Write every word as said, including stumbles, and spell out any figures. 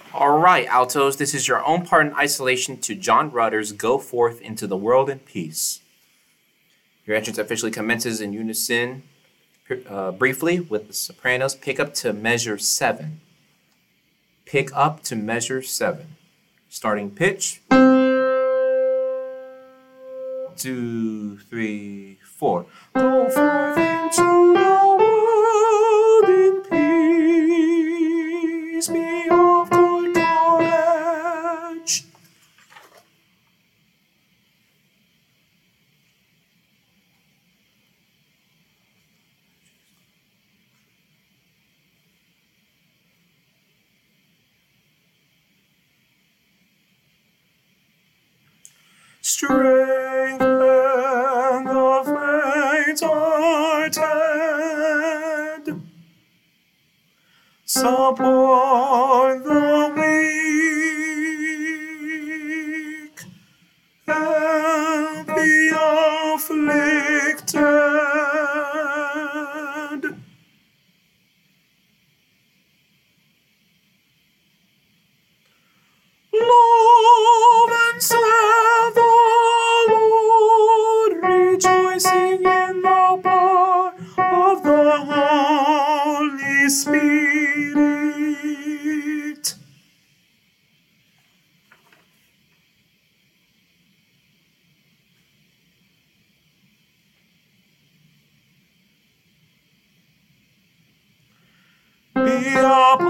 All right, altos, this is your own part in isolation to John Rutter's Go Forth into the World in Peace. Your entrance officially commences in unison uh, briefly with the sopranos. Pick up to measure seven. Pick up to measure seven. Starting pitch. Two, three, four. Go forth into the world in peace. Be of good courage. Strength and the faint are dead. Support the weak. Help the afflicted. Love and serve the Lord, rejoicing in the power of the Holy Spirit. Be a